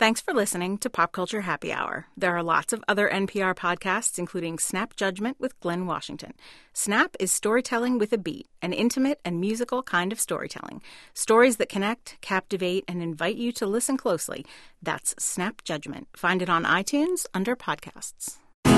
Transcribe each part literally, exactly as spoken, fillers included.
Thanks for listening to Pop Culture Happy Hour. There are lots of other N P R podcasts, including Snap Judgment with Glenn Washington. Snap is storytelling with a beat, an intimate and musical kind of storytelling. Stories that connect, captivate, and invite you to listen closely. That's Snap Judgment. Find it on iTunes under podcasts.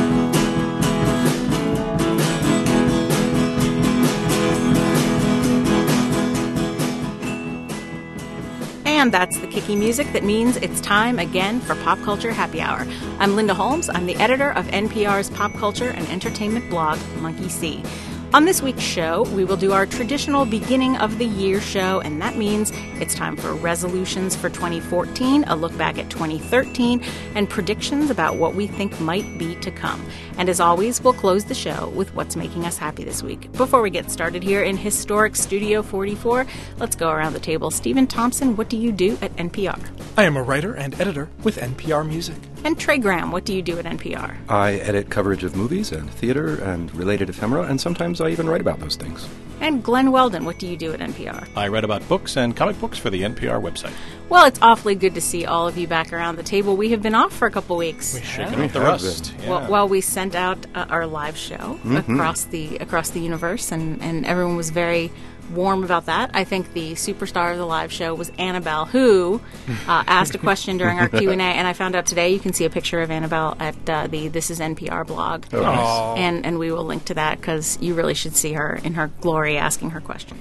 And that's the kicky music that means it's time again for Pop Culture Happy Hour. I'm Linda Holmes. I'm the editor of N P R's pop culture and entertainment blog, Monkey See. On this week's show, we will do our traditional beginning of the year show, and that means it's time for resolutions for twenty fourteen, a look back at twenty thirteen, and predictions about what we think might be to come. And as always, we'll close the show with what's making us happy this week. Before we get started here in historic Studio forty-four, let's go around the table. Stephen Thompson, what do you do at N P R? I am a writer and editor with N P R Music. And Trey Graham, what do you do at N P R? I edit coverage of movies and theater and related ephemera, and sometimes I even write about those things. And Glenn Weldon, what do you do at N P R? I write about books and comic books for the N P R website. Well, it's awfully good to see all of you back around the table. We have been off for a couple weeks. We're shaking Yeah, off the we have rust. Yeah. Well, while we sent out uh, our live show Mm-hmm. across the across the universe, and, and everyone was very warm about that. I think the superstar of the live show was Annabelle, who uh, asked a question during our Q and A, and I found out today you can see a picture of Annabelle at uh, the This Is N P R blog. Oh, nice. And and we will link to that because you really should see her in her glory asking her question.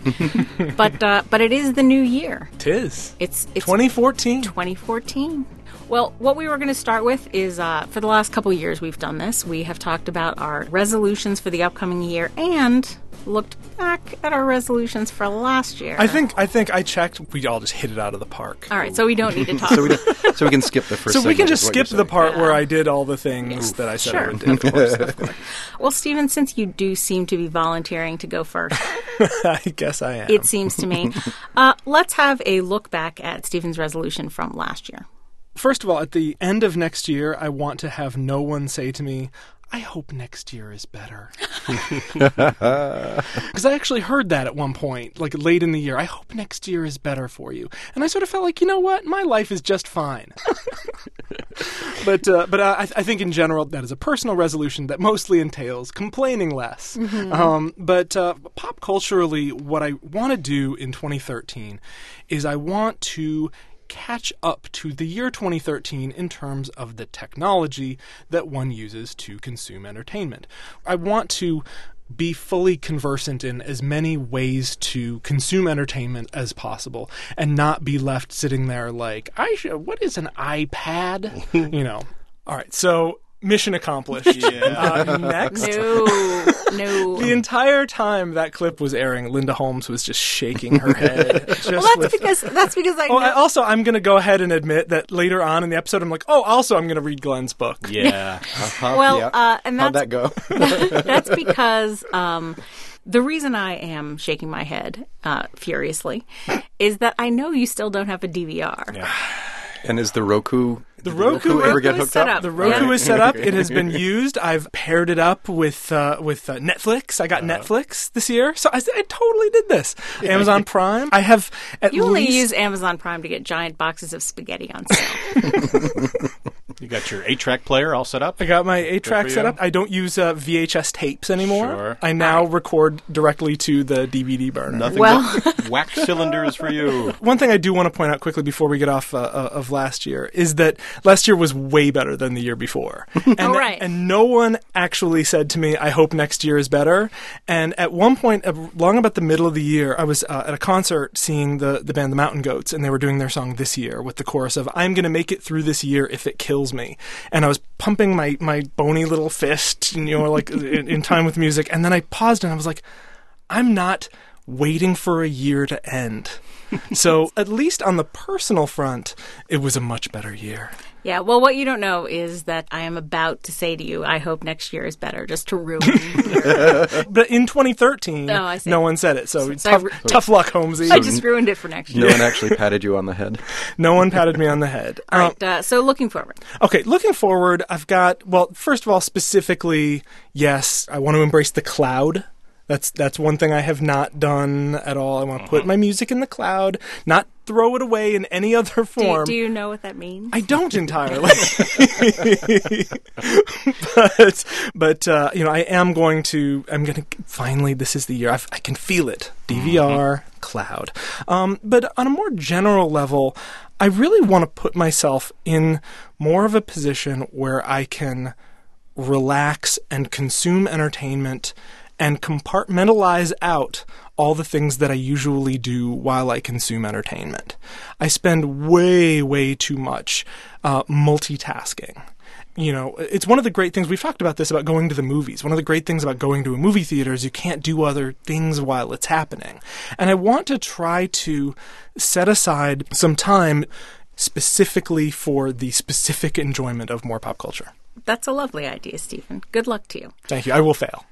but uh, but it is the new year. Tis. It's it's twenty fourteen. twenty fourteen. Well, what we were going to start with is, uh, for the last couple of years we've done this. We have talked about our resolutions for the upcoming year and looked back at our resolutions for last year. I think I think I checked. We all just hit it out of the park. All right, so we don't need to talk. So we, don't- so we can skip the first So we can segment, just is what skip you're the saying. part Yeah. where I did all the things that I said Sure. I would do. Of course, of course. Well, Stephen, since you do seem to be volunteering to go first, I guess I am. it seems to me, uh, let's have a look back at Stephen's resolution from last year. First of all, at the end of next year, I want to have no one say to me, I hope next year is better. Because I actually heard that at one point, like late in the year. I hope next year is better for you. And I sort of felt like, you know what? My life is just fine. but uh, but uh, I, I think in general, that is a personal resolution that mostly entails complaining less. Mm-hmm. Um, but uh, pop culturally, what I want to do in twenty thirteen is I want to catch up to the year twenty thirteen in terms of the technology that one uses to consume entertainment. I want to be fully conversant in as many ways to consume entertainment as possible and not be left sitting there like, I should, what is an iPad? you know. All right, so mission accomplished. Yeah. Uh, next. No, no. The entire time that clip was airing, Linda Holmes was just shaking her head. Just well, that's with- because that's because I Oh, know. I also, I'm going to go ahead and admit that later on in the episode, I'm like, oh, also, I'm going to read Glenn's book. Yeah. Uh-huh, well, yeah. uh, and How'd that's that go? that's because um, the reason I am shaking my head uh, furiously is that I know you still don't have a D V R. Yeah. And is the Roku... The did Roku- ever Roku get is hooked set up? up. The Roku Yeah. is set up. It has been used. I've paired it up with uh, with uh, Netflix. I got Uh-huh. Netflix this year, so I, I totally did this. Amazon Prime. I have at You only least use Amazon Prime to get giant boxes of spaghetti on sale. You got your eight-track player all set up? I got my eight track for set you. up. I don't use uh, V H S tapes anymore. Sure. I now record directly to the D V D burner. Nothing Well- but wax cylinders for you. One thing I do want to point out quickly before we get off uh, uh, of last year is that last year was way better than the year before. And, Oh, right. and no one actually said to me, I hope next year is better. And at one point, uh, long about the middle of the year, I was uh, at a concert seeing the, the band The Mountain Goats, and they were doing their song This Year with the chorus of, I'm going to make it through this year if it kills me. And I was pumping my, my bony little fist, you know, like in, in time with music. And then I paused and I was like, I'm not waiting for a year to end. So at least on the personal front, it was a much better year. Yeah, well, what you don't know is that I am about to say to you, I hope next year is better, just to ruin But in twenty thirteen, Oh, I see. no one said it. So, So tough, I- tough luck, Holmesy. I just ruined it for next No year. one actually patted you on the head. No one patted me on the head. All Um, right, uh, so looking forward. Okay, looking forward, I've got, well, first of all, specifically, yes, I want to embrace the cloud That's that's one thing I have not done at all. I want to put my music in the cloud, not throw it away in any other Do, form. do you know what that means? I don't entirely. but, but uh, you know, I am going to, I'm going to, finally, this is the year. I've, I can feel it. D V R, mm-hmm. cloud. Um, but on a more general level, I really want to put myself in more of a position where I can relax and consume entertainment and compartmentalize out all the things that I usually do while I consume entertainment. I spend way, way too much uh, multitasking. You know, it's one of the great things, we've talked about this about going to the movies. One of the great things about going to a movie theater is you can't do other things while it's happening. And I want to try to set aside some time specifically for the specific enjoyment of more pop culture. That's a lovely idea, Stephen. Good luck to you. Thank you. I will fail.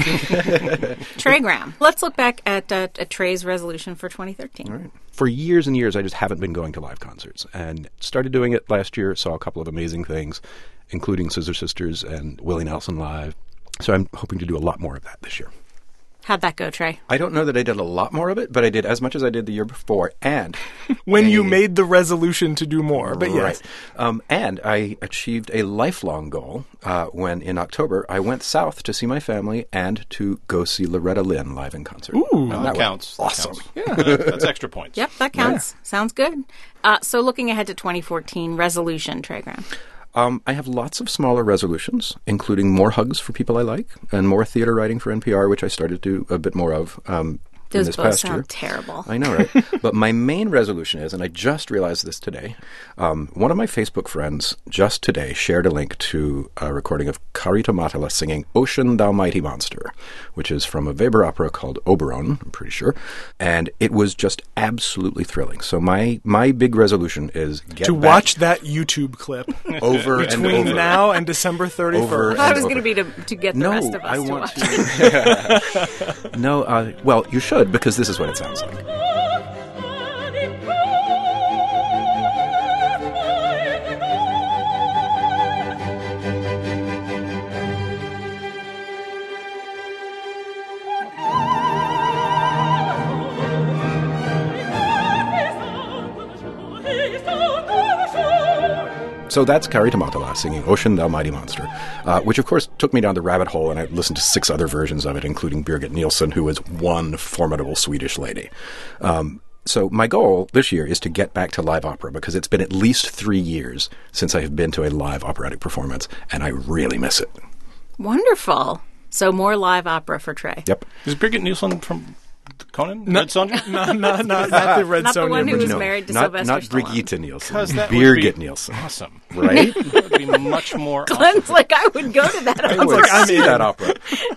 Trey Graham. Let's look back at, uh, at Trey's resolution for twenty thirteen. All right. For years and years, I just haven't been going to live concerts, and started doing it last year. Saw a couple of amazing things, including Scissor Sisters and Willie Nelson live. So I'm hoping to do a lot more of that this year. How'd that go, Trey? I don't know that I did a lot more of it, but I did as much as I did the year before. And when a, you made the resolution to do more, but yes. Right. Um, and I achieved a lifelong goal uh, when in October I went south to see my family and to go see Loretta Lynn live in concert. Ooh, Oh, that, that counts. That awesome. counts. Yeah, that, that's extra points. Yep, that counts. Yeah. Sounds good. Uh, so looking ahead to twenty fourteen, resolution, Trey Graham. Um, I have lots of smaller resolutions, including more hugs for people I like and more theater writing for N P R, which I started to do a bit more of um, Those in this both past sound year. terrible. I know, right? But my main resolution is, and I just realized this today, um, one of my Facebook friends just today shared a link to a recording of Kari Tomatala singing Ocean Thou Mighty Monster, which is from a Weber opera called Oberon, I'm pretty sure. And it was just absolutely thrilling. So my, my big resolution is get to back watch that YouTube clip over and between over. now and December thirty-first. Over I thought it was over. going to be to, to get the No, rest of us I to want watch. to. no, uh, well, you should, because this is what it sounds like. So that's Kari Tomatala singing Ocean Thou Mighty Monster, uh, which of course took me down the rabbit hole, and I listened to six other versions of it, including Birgit Nilsson, who is one formidable Swedish lady. Um, so my goal this year is to get back to live opera, because it's been at least three years since I have been to a live operatic performance, and I really miss it. Wonderful. So more live opera for Trey. Yep. Is Birgit Nielsen from Conan? No, Red Sonja? no, no, no, not the Red Not the Sonja. one who but was no. married to not, Sylvester not Stallone. Brigitte Nielsen, Because that would Birgit be Nielsen. awesome. Right? That would be much more Glenn's awesome. like, I would go to that. I opera. would I'm see in. that opera.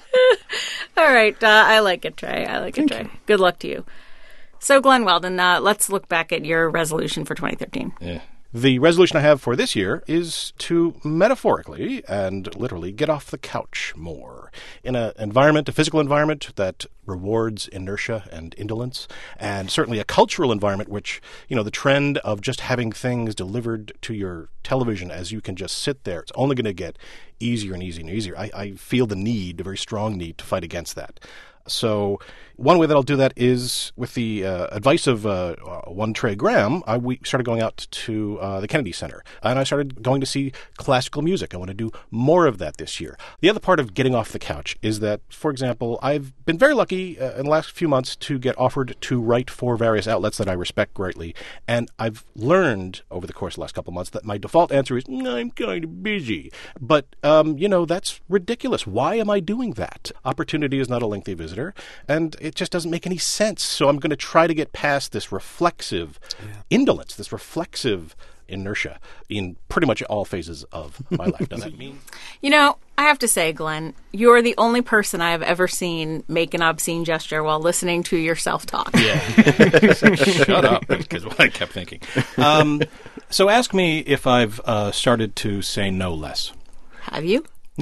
All right. Uh, I like it, Trey. I like Thank it, Trey. you. Good luck to you. So, Glenn Weldon, uh, let's look back at your resolution for twenty thirteen. Yeah. The resolution I have for this year is to metaphorically and literally get off the couch more in an environment, a physical environment that rewards inertia and indolence, and certainly a cultural environment which, you know, the trend of just having things delivered to your television as you can just sit there, it's only going to get easier and easier and easier. I, I feel the need, a very strong need to fight against that. So one way that I'll do that is with the uh, advice of uh, one Trey Graham, I, we started going out to uh, the Kennedy Center, and I started going to see classical music. I want to do more of that this year. The other part of getting off the couch is that, for example, I've been very lucky uh, in the last few months to get offered to write for various outlets that I respect greatly, and I've learned over the course of the last couple of months that my default answer is, I'm kind of busy. But, um, you know, that's ridiculous. Why am I doing that? Opportunity is not a lengthy visit. And it just doesn't make any sense. So I'm going to try to get past this reflexive yeah. indolence, this reflexive inertia in pretty much all phases of my life. Does that mean? You know, I have to say, Glenn, you're the only person I have ever seen make an obscene gesture while listening to yourself talk. Yeah. Shut up, because what I kept thinking. Um, so ask me if I've uh, started to say no less. Have you? No.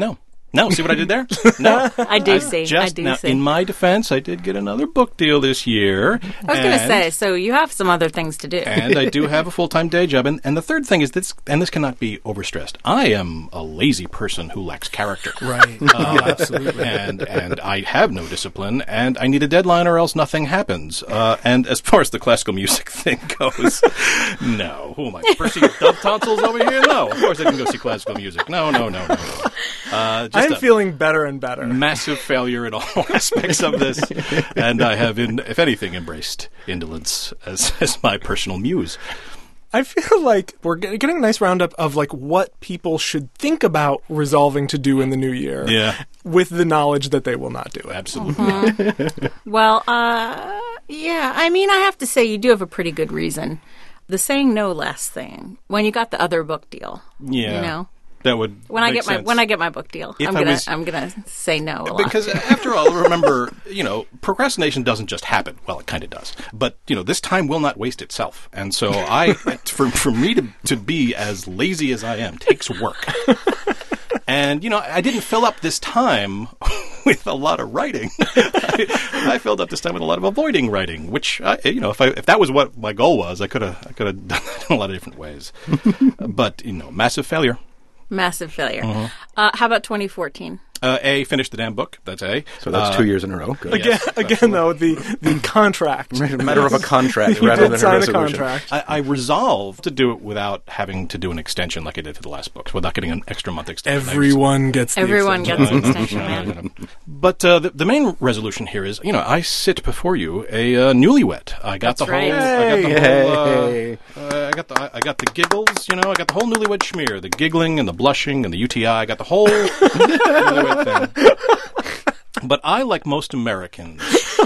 No, see what I did there? No. I do see. Just, I do now, see. in my defense, I did get another book deal this year. I was going to say, so you have some other things to do. And I do have a full-time day job. And, and the third thing is this, and this cannot be overstressed, I am a lazy person who lacks character. Right. Uh, Oh, absolutely. And, and I have no discipline, and I need a deadline or else nothing happens. Uh, and as far as the classical music thing goes, no. Who am I, Percy Dove Tonsils over here? No, of course I can go see classical music. No, no, no, no. Uh, just I'm a feeling better and better. massive failure in all aspects of this, and I have, in, if anything, embraced indolence as, as my personal muse. I feel like we're get- getting a nice roundup of like what people should think about resolving to do in the new year. Yeah. With the knowledge that they will not do it. Absolutely. Well, uh, yeah, I mean, I have to say you do have a pretty good reason. The saying no less thing, when you got the other book deal, Yeah. you know? That would When I make get my sense. when I get my book deal, If I'm I gonna was- I'm gonna say no a lot. Because after all, remember, you know, procrastination doesn't just happen. Well, it kind of does. But, you know, this time will not waste itself. And so I, for, for me to, to be as lazy as I am takes work. And, you know, I didn't fill up this time with a lot of writing. I, I filled up this time with a lot of avoiding writing, which, I, you know, if I, if that was what my goal was, I could have I could have done that in a lot of different ways. But, you know, massive failure. Massive failure. Uh-huh. Uh, how about twenty fourteen? Uh, A, finished the damn book. That's A. So that's Uh, two years in a row. Good. Again, Yes, again though, the, the contract. A matter of a contract You rather did than sign a a resolution. contract. I, I resolved to do it without having to do an extension like I did for the last books, without getting an extra month extension. I Everyone gets the Everyone extension. gets an extension, man. But uh, the, the main resolution here is, you know, I sit before you a uh, newlywed. I got That's the right. whole, I got the Hey, whole, uh, hey. uh, I got the, I, I got the giggles. You know, I got the whole newlywed schmear, the giggling and the blushing and the U T I. I got the whole newlywed thing. But I, like most Americans,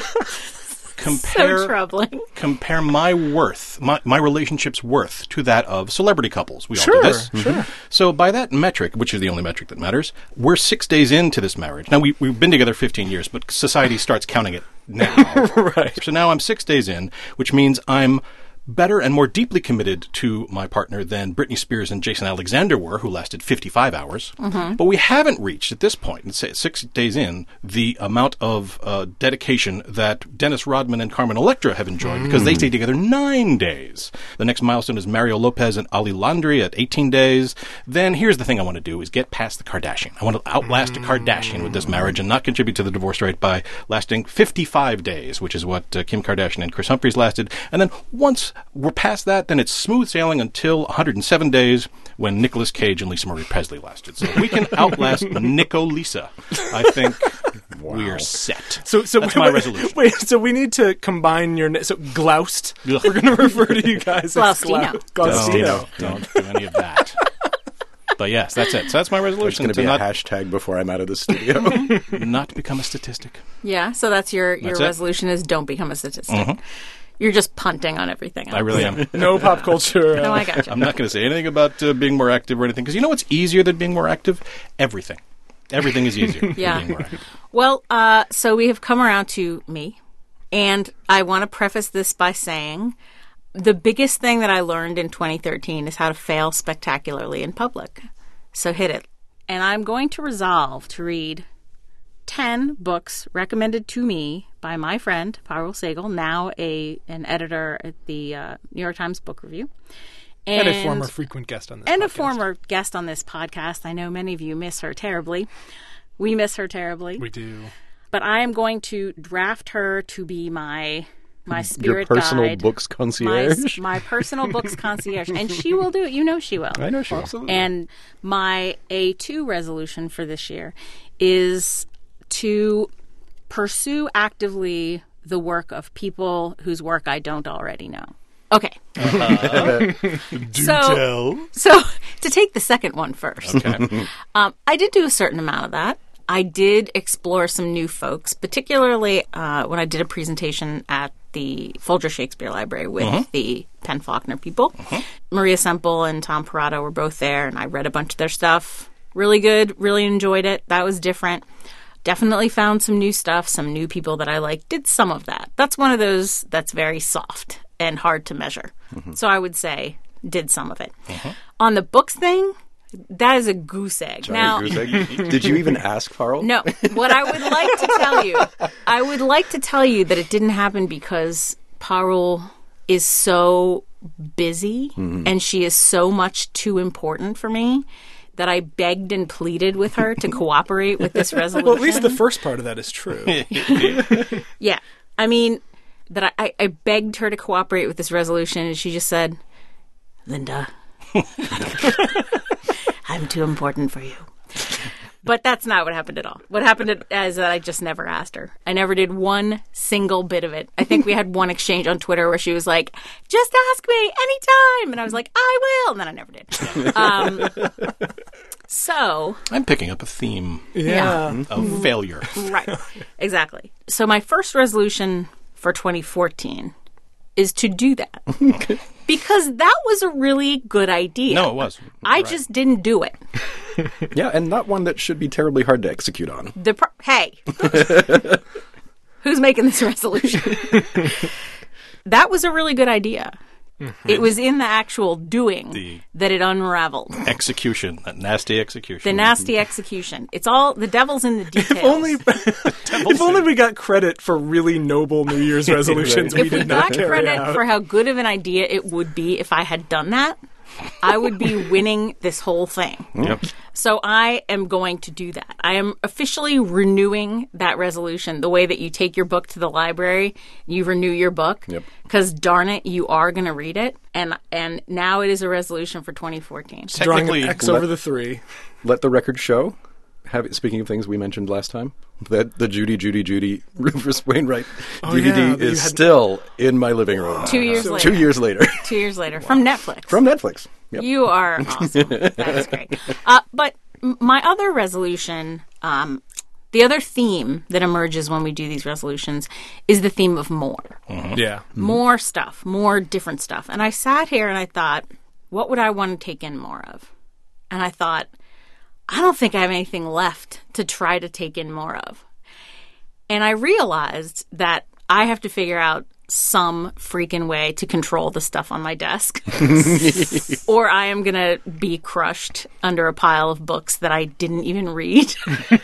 compare So troubling. compare my worth, my, my relationship's worth, to that of celebrity couples. We all Sure, do this. sure. So by that metric, which is the only metric that matters, we're six days into this marriage. Now, we, we've been together fifteen years, but society starts counting it now. Right. So now I'm six days in, which means I'm better and more deeply committed to my partner than Britney Spears and Jason Alexander were, who lasted fifty-five hours. But we haven't reached, at this point, let's say six days in, the amount of uh, dedication that Dennis Rodman and Carmen Electra have enjoyed, because they stayed together nine days. The next milestone is Mario Lopez and Ali Landry at eighteen days. Then here's the thing I want to do is get past the Kardashian. I want to outlast a Kardashian with this marriage and not contribute to the divorce rate by lasting fifty-five days, which is what uh, Kim Kardashian and Chris Humphries lasted. And then once we're past that, then it's smooth sailing until one hundred seven days, when Nicolas Cage and Lisa Marie Presley lasted. So if we can outlast Nico Lisa, I think we're set. So, so That's wait, my wait, resolution. Wait, so we need to combine your na- so gloust. Ugh. We're going to refer to you guys as Glaustino. Glou- No, Glaustino. don't do any of that. But yes, that's it. So that's my It's resolution, going to to be a not, hashtag before I'm out of the studio. not become a statistic. Yeah, so that's your, your That's it. resolution is don't become a statistic. You're just punting on everything else. I really am. No pop culture. uh, No, I got you. I'm not going to say anything about uh, being more active or anything, because you know what's easier than being more active? Everything. Everything is easier Yeah. than being more active. Well, uh, so we have come around to me, and I want to preface this by saying the biggest thing that I learned in twenty thirteen is how to fail spectacularly in public. So hit it. And I'm going to resolve to read ten books recommended to me by my friend, Parul Sehgal, now a an editor at the uh, New York Times Book Review. And a former frequent guest on this And podcast. a former guest on this podcast. I know many of you miss her terribly. We miss her terribly. We do. But I am going to draft her to be my my Your spirit personal guide, books my, concierge. my personal books concierge, and she will do it. You know she will. I know she will. Absolutely. And my A two resolution for this year is to pursue actively the work of people whose work I don't already know. Okay. so, so to take the second one first, Okay. um, I did do a certain amount of that. I did explore some new folks, particularly uh, when I did a presentation at the Folger Shakespeare Library with the Penn Faulkner people. Maria Semple and Tom Parado were both there, and I read a bunch of their stuff. Really good. Really enjoyed it. That was different. Definitely found some new stuff, some new people that I like. Did some of that. That's one of those that's very soft and hard to measure. So I would say did some of it. On the books thing, That is a goose egg. Giant now, goose egg. Did you even ask Farrell? no, what I would like to tell you, I would like to tell you that it didn't happen because Parul is so busy mm-hmm. and she is so much too important for me that I begged and pleaded with her to cooperate with this resolution. Well, at least the first part of that is true. Yeah. I mean, that I, I begged her to cooperate with this resolution, and she just said, Linda, I'm too important for you. But that's not what happened at all. What happened is that I just never asked her. I never did one single bit of it. I think we had one exchange on Twitter where she was like, just ask me anytime. And I was like, I will. And then I never did. Um, so. I'm picking up a theme Yeah. of failure. Right. Exactly. So my first resolution for twenty fourteen is to do that. Because that was a really good idea. No, it was. I Right. just didn't do it. Yeah, and not one that should be terribly hard to execute on. The pro- hey, who's making this resolution? That was a really good idea. Mm-hmm. It was in the actual doing The- that it unraveled. Execution, that nasty execution. The nasty execution. It's all the devil's in the details. If only, if only we got credit for really noble New Year's resolutions we if we did not got carry credit out. for how good of an idea it would be if I had done that, I would be winning this whole thing. Yep. So I am going to do that. I am officially renewing that resolution the way that you take your book to the library, you renew your book. Yep. Because darn it, you are going to read it. And and now it is a resolution for twenty fourteen. Drawing an Technically, X let- over the three. Let the record show. Have, speaking of things we mentioned last time, that the Judy, Judy, Judy Rufus Wainwright Oh, D V D yeah, that you is had- still in my living room. Two years later. Two years later. Two years later. From Netflix. From Netflix. Yep. You are awesome. That is great. Uh, but m- my other resolution, um, the other theme that emerges when we do these resolutions is the theme of more. Yeah. More stuff, more different stuff. And I sat here and I thought, what would I want to take in more of? And I thought, I don't think I have anything left to try to take in more of. And I realized that I have to figure out some freaking way to control the stuff on my desk, or I am going to be crushed under a pile of books that I didn't even read.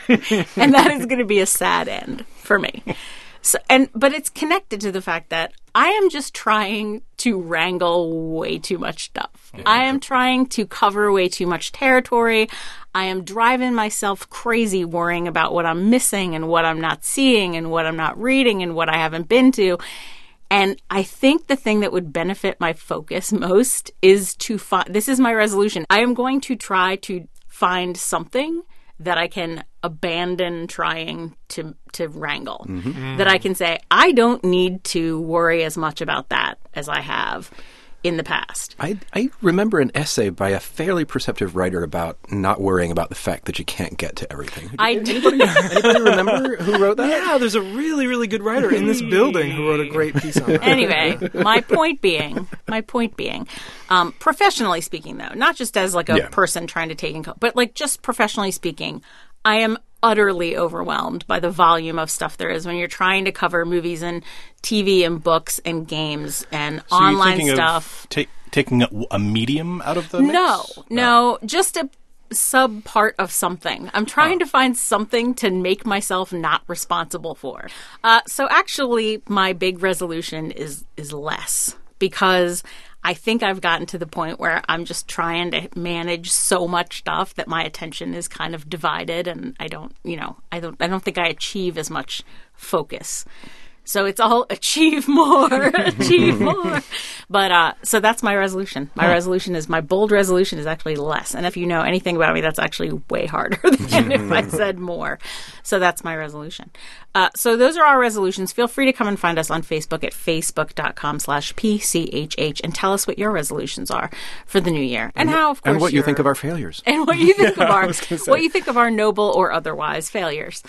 And that is going to be a sad end for me. So, and but it's connected to the fact that I am just trying to wrangle way too much stuff. Yeah. I am trying to cover way too much territory. I am driving myself crazy worrying about what I'm missing and what I'm not seeing and what I'm not reading and what I haven't been to. And I think the thing that would benefit my focus most is to find, this is my resolution. I am going to try to find something that I can abandon trying to to wrangle. Mm-hmm. That I can say, I don't need to worry as much about that as I have in the past. I, I remember an essay by a fairly perceptive writer about not worrying about the fact that you can't get to everything. I anybody, anybody remember who wrote that? Yeah, there's a really, really good writer in this building who wrote a great piece on that. Anyway, my point being, my point being, um, professionally speaking, though, not just as like a Yeah. person trying to take in, co- but like just professionally speaking, I am utterly overwhelmed by the volume of stuff there is when you're trying to cover movies and T V and books and games and So you're online thinking stuff. Of ta- taking a, a medium out of the mix? No, no, just a sub part of something. I'm trying to find something to make myself not responsible for. Uh, so actually, my big resolution is is less, because I think I've gotten to the point where I'm just trying to manage so much stuff that my attention is kind of divided, and I don't, you know, I don't, I don't think I achieve as much focus. So it's all achieve more, achieve more. But uh, so that's my resolution. My huh. resolution is, my bold resolution is actually less. And if you know anything about me, that's actually way harder than if I said more. So that's my resolution. Uh, so those are our resolutions. Feel free to come and find us on Facebook at facebook.com slash PCHH and tell us what your resolutions are for the new year. And, and how, of course, and what you think of our failures. And what you think of our, what you think of our noble or otherwise failures.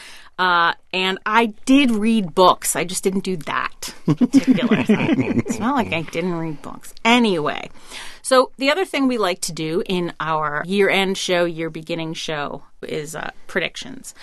Uh, and I did read books. I just didn't do that particular thing. It's not like I didn't read books. Anyway, so the other thing we like to do in our year-end show, year-beginning show, is uh, predictions.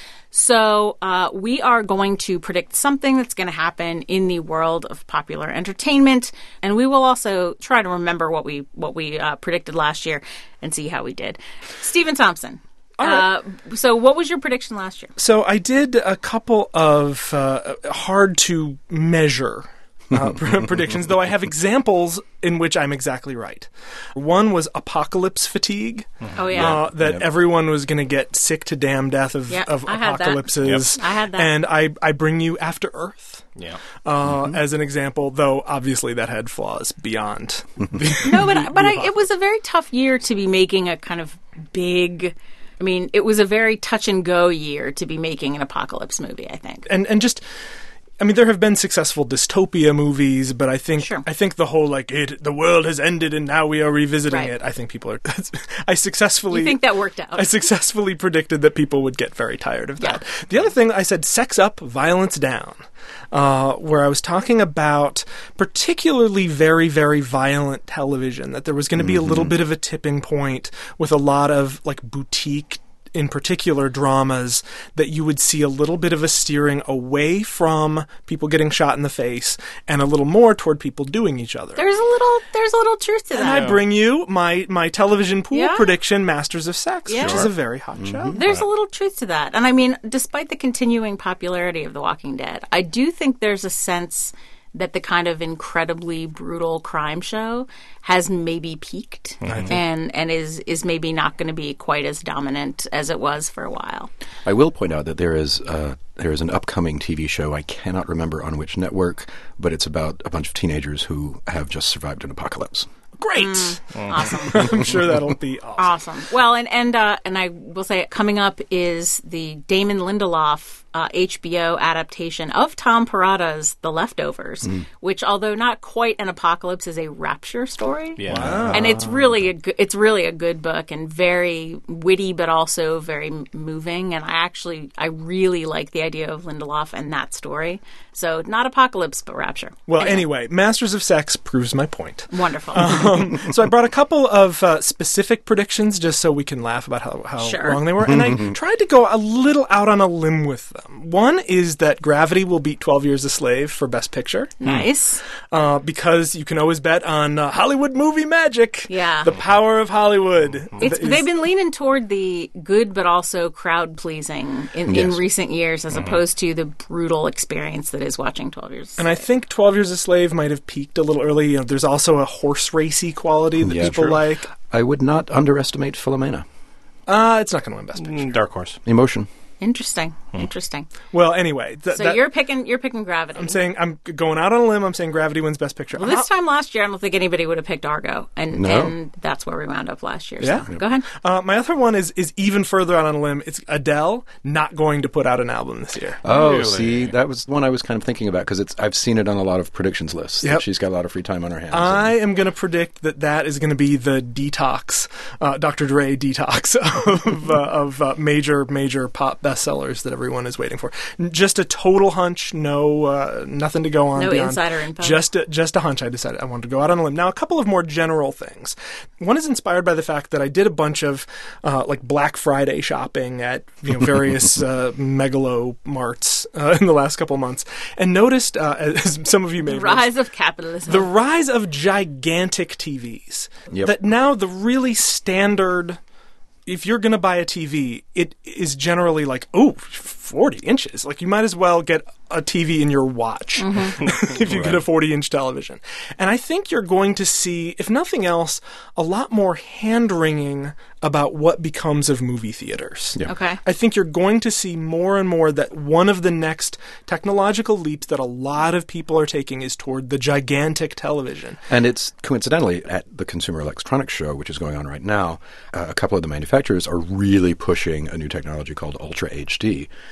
So uh, we are going to predict something that's going to happen in the world of popular entertainment, and we will also try to remember what we what we uh, predicted last year and see how we did. Stephen Thompson. All right. Uh, so what was your prediction last year? So I did a couple of uh, hard to measure uh, predictions, though I have examples in which I'm exactly right. One was apocalypse fatigue. Oh, yeah. Uh, that Yep. everyone was going to get sick to damn death of, Yep, of I had that. apocalypses. Yep. I had that. And I, I bring you After Earth. Yeah. Uh, as an example, though obviously that had flaws beyond. No, but but I, it was a very tough year to be making a kind of big. I mean, it was a very touch and go year to be making an apocalypse movie, I think. and and just I mean there have been successful dystopia movies, but I think Sure. I think the whole like it the world has ended and now we are revisiting Right. it. I think people are I successfully You think that worked out? I successfully predicted that people would get very tired of that. Yeah. The other thing I said, sex up, violence down, uh, where I was talking about particularly very, very violent television, that there was going to be a little bit of a tipping point with a lot of like boutique in particular dramas, that you would see a little bit of a steering away from people getting shot in the face and a little more toward people doing each other. There's a little there's a little truth to and that. I bring you my, my television pool Yeah. prediction, Masters of Sex, Yeah. which is a very hot show. There's a little truth to that. And I mean, despite the continuing popularity of The Walking Dead, I do think there's a sense that the kind of incredibly brutal crime show has maybe peaked and and is is maybe not going to be quite as dominant as it was for a while. I will point out that there is uh, there is an upcoming T V show. I cannot remember on which network, but it's about a bunch of teenagers who have just survived an apocalypse. Great! Awesome. I'm sure that'll be awesome. Awesome. Well, and and uh, and I will say, coming up is the Damon Lindelof uh, H B O adaptation of Tom Perrotta's The Leftovers, which, although not quite an apocalypse, is a rapture story. Yeah. Wow. And it's really a go- it's really a good book and very witty, but also very m- moving. And I actually I really like the idea of Lindelof and that story. So not apocalypse, but rapture. Well, anyway, Masters of Sex proves my point. Wonderful. Um, so I brought a couple of uh, specific predictions just so we can laugh about how, how Sure. wrong they were. And I tried to go a little out on a limb with them. One is that Gravity will beat twelve Years a Slave for Best Picture. Nice. Uh, because you can always bet on uh, Hollywood movie magic. Yeah. The power of Hollywood. It's, Is- they've been leaning toward the good but also crowd pleasing in, in Yes. recent years, as opposed to the brutal experience that is watching twelve Years. And I think twelve Years a Slave might have peaked a little early. You know, there's also a horse racy quality that Yeah, people true. like. I would not underestimate Philomena. Uh, it's not going to win Best Picture. Mm, Dark Horse. Emotion. Interesting. Interesting. Well, anyway. Th- So that- you're picking you're picking Gravity. I'm saying, I'm going out on a limb. I'm saying Gravity wins Best Picture. well, this time last year, I don't think anybody would have picked Argo, and No. and that's where we wound up last year. Yeah. So go ahead. Uh, my other one is is even further out on a limb. It's Adele not going to put out an album this year. Oh, Really? see, that was one I was kind of thinking about because it's I've seen it on a lot of predictions lists. that Yep. She's got a lot of free time on her hands. I am going to predict that that is going to be the detox, uh, Doctor Dre detox of, uh, of uh, major, major pop bestsellers that everyone is waiting for. N- Just a total hunch, no, uh, nothing to go on. No beyond. insider info. Just, a, just a hunch. I decided I wanted to go out on a limb. Now, a couple of more general things. One is inspired by the fact that I did a bunch of uh, like Black Friday shopping at you know various uh, megalo marts uh, in the last couple of months, and noticed, uh, as some of you may have noticed, Rise of capitalism. the rise of gigantic T Vs. Yep. That now the really standard, if you're going to buy a T V, it is generally like, oh, forty inches. Like you might as well get a T V in your watch if you get a forty inch television. And I think you're going to see, if nothing else, a lot more hand wringing about what becomes of movie theaters. Yeah. Okay. I think you're going to see more and more that one of the next technological leaps that a lot of people are taking is toward the gigantic television. And it's coincidentally at the Consumer Electronics Show, which is going on right now, uh, a couple of the manufacturers are really pushing a new technology called Ultra H D,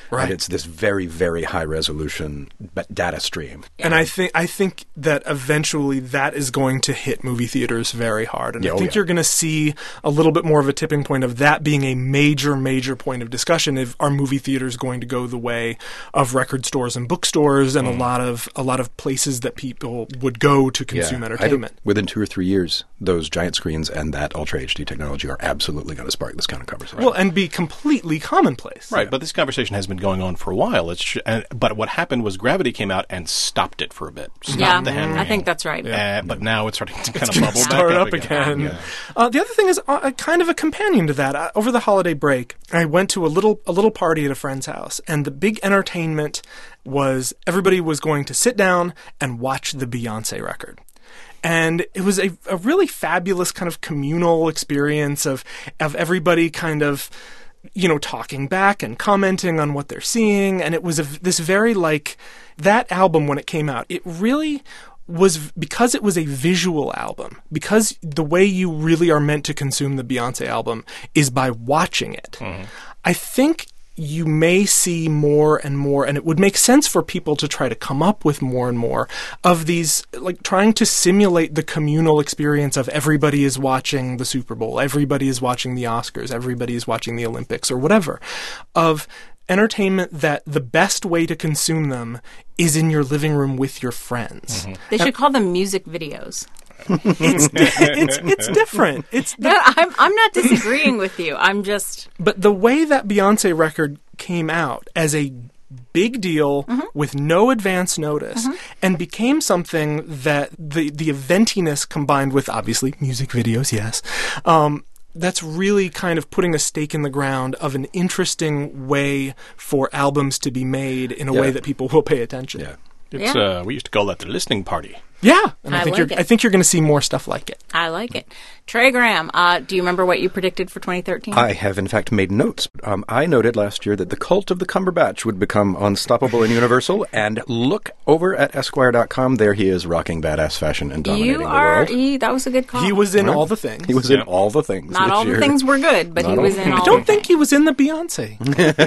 Right. And it's this very, very high-resolution data stream. And I think I think that eventually that is going to hit movie theaters very hard. And Yeah, I oh, think yeah. you're going to see a little bit more of a tipping point of that being a major, major point of discussion. If are movie theaters going to go the way of record stores and bookstores and Mm. a lot of a lot of places that people would go to consume Yeah. I think entertainment? within two or three years, those giant screens and that Ultra H D technology are absolutely going to spark this kind of conversation. Well, and be completely commonplace. Right, but this conversation has been going on for a while. It's tr- and, but what happened was Gravity came out and stopped it for a bit. Stopped Yeah, the hand I think that's right. Uh, but now it's starting to kind of bubble back Start up up again. again. Yeah. Uh, the other thing is uh, kind of a companion to that. Uh, over the holiday break, I went to a little a little party at a friend's house, and the big entertainment was everybody was going to sit down and watch the Beyonce record. And it was a, a really fabulous kind of communal experience of of everybody kind of, you know, talking back and commenting on what they're seeing. And it was a, this very like that album when it came out, it really was because it was a visual album, because the way you really are meant to consume the Beyonce album is by watching it. Mm-hmm. I think you may see more and more, and it would make sense for people to try to come up with more and more of these, like trying to simulate the communal experience of everybody is watching the Super Bowl, everybody is watching the Oscars, everybody is watching the Olympics or whatever, of entertainment that the best way to consume them is in your living room with your friends. Mm-hmm. They should call them music videos. It's, it's it's different. It's the, No, I'm I'm not disagreeing with you. I'm just but the way that Beyonce record came out as a big deal Mm-hmm. with no advance notice and became something that the the eventiness combined with obviously music videos, yes. Um, that's really kind of putting a stake in the ground of an interesting way for albums to be made in a Yeah. way that people will pay attention. yeah. It's, Yeah. uh, we used to call that the listening party. Yeah, and I, I think like you're it. I think you're going to see more stuff like it. I like it. Trey Graham, uh, do you remember what you predicted for twenty thirteen? I have, in fact, made notes. Um, I noted last year that the cult of the Cumberbatch would become unstoppable and universal, and look over at Esquire dot com. There he is, rocking badass fashion and dominating You are. the world. He, that was a good call. He was in all the things. He was Yeah. in all the things. Not this all the year. things were good, but Not he all- was in all. I don't the think he was in the Beyonce.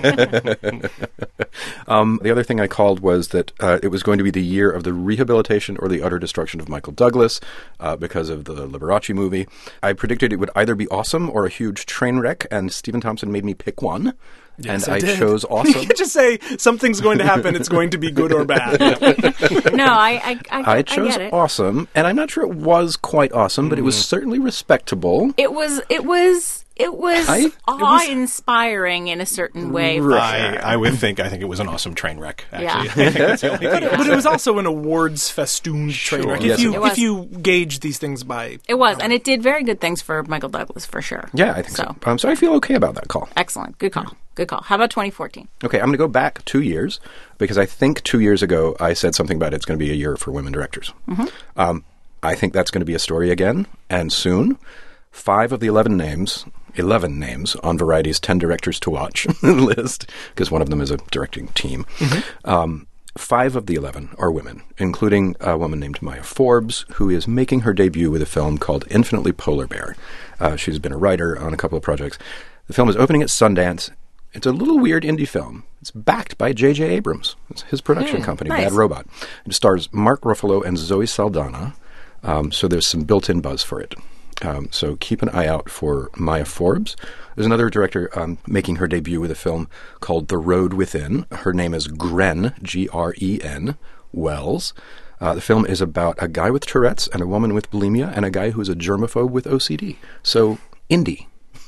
Um, the other thing I called was that uh, it was going to be the year of the rehabilitation or the utter destruction of Michael Douglas uh, because of the Liberace movie. I predicted it would either be awesome or a huge train wreck, and Stephen Thompson made me pick one. Yes, and I I, did. chose You awesome. can't just say something's going to happen. It's going to be good or bad. No, I I, I, I chose get it. awesome, and I'm not sure it was quite awesome, but it was certainly respectable. It was. It was. It was I- it was- awe-inspiring in a certain way. for I, sure. I would think I think it was an awesome train wreck. Actually, Yeah. I think that's the only But thing. it, but it was also an awards festooned train wreck. Yes, If you it was. if you gauge these things by It was, and it did very good things for Michael Douglas, for sure. Yeah, I think so. Um, so I feel okay about that call. Excellent. Good call. Good call. How about twenty fourteen? Okay, I'm going to go back two years because I think two years ago I said something about it's going to be a year for women directors. Mm-hmm. Um, I think that's going to be a story again, and soon. Five of the eleven names, eleven names on Variety's ten directors to watch list, because one of them is a directing team. Um, five of the eleven are women, including a woman named Maya Forbes, who is making her debut with a film called Infinitely Polar Bear. Uh, she's been a writer on a couple of projects. The film is opening at Sundance. It's a little weird indie film. It's backed by J J Abrams. It's his production company, nice. Bad Robot. It stars Mark Ruffalo and Zoe Saldana, um, so there's some built-in buzz for it. Um, so keep an eye out for Maya Forbes. There's another director um, making her debut with a film called The Road Within. Her name is Gren, G R E N, Wells. Uh, the film is about a guy with Tourette's and a woman with bulimia and a guy who's a germaphobe with O C D. So, indie.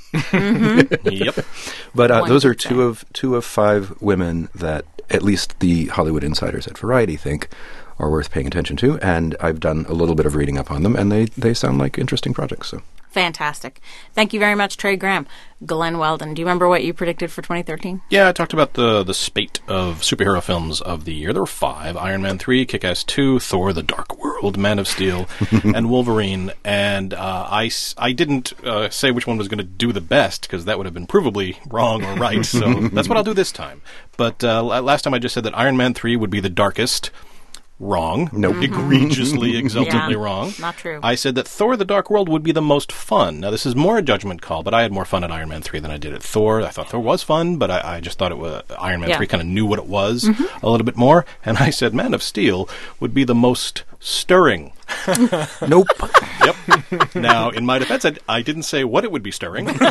Yep. But uh, One those are could two say. of two of five women that at least the Hollywood insiders at Variety think are worth paying attention to, and I've done a little bit of reading up on them, and they, they sound like interesting projects. So Fantastic. Thank you very much, Trey Graham. Glenn Weldon, do you remember what you predicted for twenty thirteen? Yeah, I talked about the the spate of superhero films of the year. There were five: Iron Man three, Kick-Ass two, Thor: The Dark World, Man of Steel, and Wolverine. And uh, I, s- I didn't uh, say which one was going to do the best because that would have been provably wrong or right. So that's what I'll do this time. But uh, la- last time I just said that Iron Man three would be the darkest. Wrong. Nope. Egregiously, exultantly Yeah, wrong. not true. I said that Thor the Dark World would be the most fun. Now, this is more a judgment call, but I had more fun at Iron Man three than I did at Thor. I thought Thor was fun, but I, I just thought it was Iron Man Yeah. three kind of knew what it was a little bit more. And I said Man of Steel would be the most stirring. Nope. Yep. Now, in my defense, I, I didn't say what it would be stirring. uh,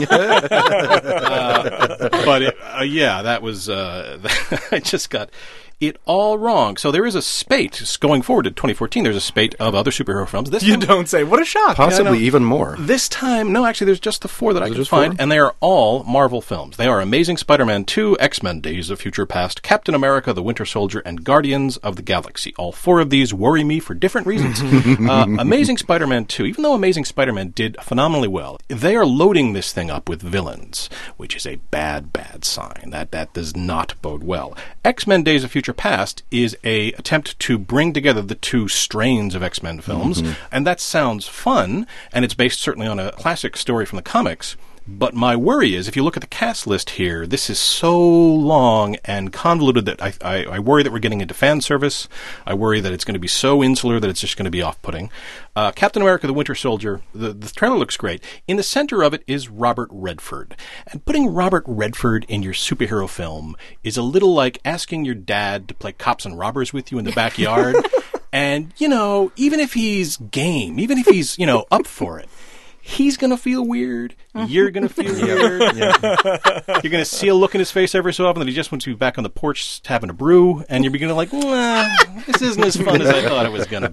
but, it, uh, yeah, that was... Uh, I just got it all wrong. So there is a spate going forward to twenty fourteen. There's a spate of other superhero films. This You time, don't say. What a shock. Possibly Yeah, no. even more. This time, no, actually, there's just the four that I Is it could just find, four? and they are all Marvel films. They are Amazing Spider-Man two, X-Men Days of Future Past, Captain America, The Winter Soldier, and Guardians of the Galaxy. All four of these worry me for different reasons. uh, Amazing Spider-Man two, even though Amazing Spider-Man did phenomenally well, they are loading this thing up with villains, which is a bad, bad sign. That that does not bode well. X-Men Days of Future Past is a attempt to bring together the two strains of X-Men films, and that sounds fun, and it's based certainly on a classic story from the comics. But my worry is, if you look at the cast list here, this is so long and convoluted that I, I, I worry that we're getting into fan service. I worry that it's going to be so insular that it's just going to be off-putting. Uh, Captain America, The Winter Soldier, the, the trailer looks great. In the center of it is Robert Redford. And putting Robert Redford in your superhero film is a little like asking your dad to play cops and robbers with you in the backyard. And, you know, even if he's game, even if he's, you know, up for it, he's going to feel weird. You're going to feel weird. You're going to see a look in his face every so often that he just wants to be back on the porch having a brew, and you're beginning to like, nah, this isn't as fun as I thought it was going to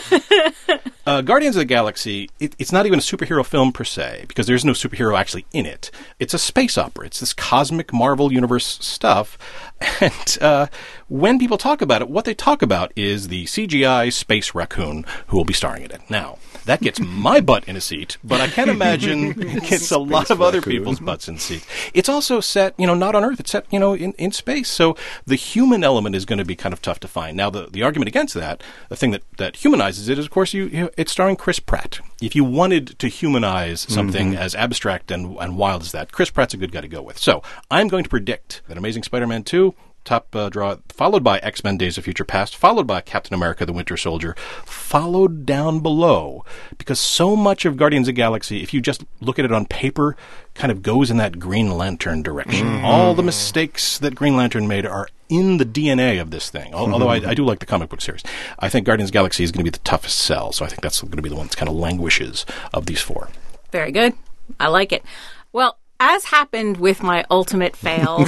be. Uh, Guardians of the Galaxy, it, it's not even a superhero film per se, because there's no superhero actually in it. It's a space opera. It's this cosmic Marvel Universe stuff. And uh, when people talk about it, what they talk about is the C G I space raccoon who will be starring in it. Now, that gets my butt in a seat, but I can't imagine it gets a lot of other raccoon. people's butts in seats. It's also set, you know, not on Earth. It's set, you know, in, in space. So the human element is going to be kind of tough to find. Now, the, the argument against that, the thing that, that humanizes it is, of course, you, you it's starring Chris Pratt. If you wanted to humanize something as abstract and, and wild as that, Chris Pratt's a good guy to go with. So I'm going to predict that Amazing Spider-Man two, top uh, draw, followed by X-Men Days of Future Past, followed by Captain America, The Winter Soldier, followed down below, because so much of Guardians of the Galaxy, if you just look at it on paper, kind of goes in that Green Lantern direction. Mm-hmm. All the mistakes that Green Lantern made are in the D N A of this thing, Al- mm-hmm. although I, I do like the comic book series. I think Guardians of the Galaxy is going to be the toughest sell, so I think that's going to be the one that kind of languishes of these four. Very good. I like it. Well, as happened with my ultimate fail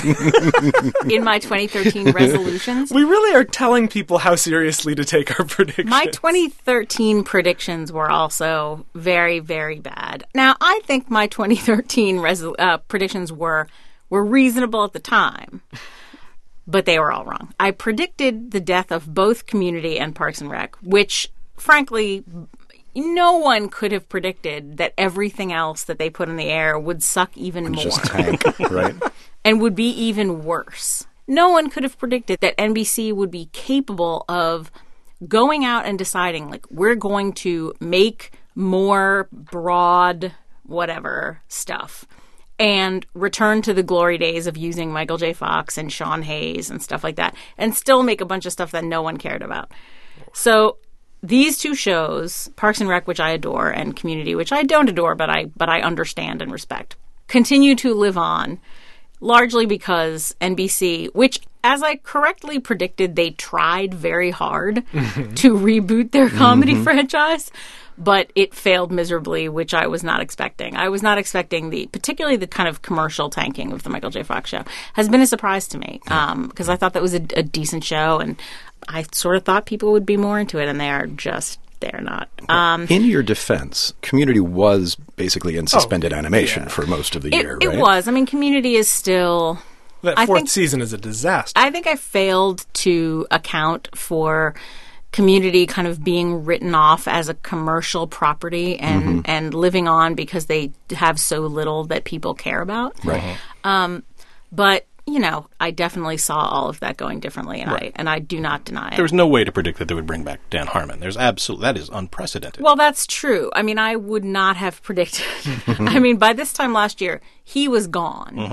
in my twenty thirteen resolutions, We really are telling people how seriously to take our predictions. my twenty thirteen predictions were also very, very bad. Now, I think my twenty thirteen resol- uh, predictions were were reasonable at the time, but they were all wrong. I predicted the death of both Community and Parks and Rec, which, frankly, no one could have predicted that everything else that they put in the air would suck even more Just tank, right? and would be even worse. No one could have predicted that N B C would be capable of going out and deciding, like, we're going to make more broad whatever stuff and return to the glory days of using Michael J. Fox and Sean Hayes and stuff like that, and still make a bunch of stuff that no one cared about. So these two shows, Parks and Rec, which I adore, and Community, which I don't adore, but I but I understand and respect, continue to live on, largely because N B C, which, as I correctly predicted, they tried very hard mm-hmm. to reboot their comedy mm-hmm. franchise, but it failed miserably, which I was not expecting. I was not expecting the, particularly the kind of commercial tanking of the Michael J. Fox show has been a surprise to me, um, because I thought that was a, a decent show, and I sort of thought people would be more into it, and they are just, they're not. Um, in your defense, Community was basically in suspended oh, animation yeah. for most of the it, year, right? It was. I mean, Community is still... That I fourth think, season is a disaster. I think I failed to account for Community kind of being written off as a commercial property and, mm-hmm. and living on because they have so little that people care about. Right. Um, but... You know, I definitely saw all of that going differently, and right. I and I do not deny it. There was no way to predict that they would bring back Dan Harmon. There's absolute that is unprecedented. Well, that's true. I mean, I would not have predicted. I mean, by this time last year, he was gone, mm-hmm.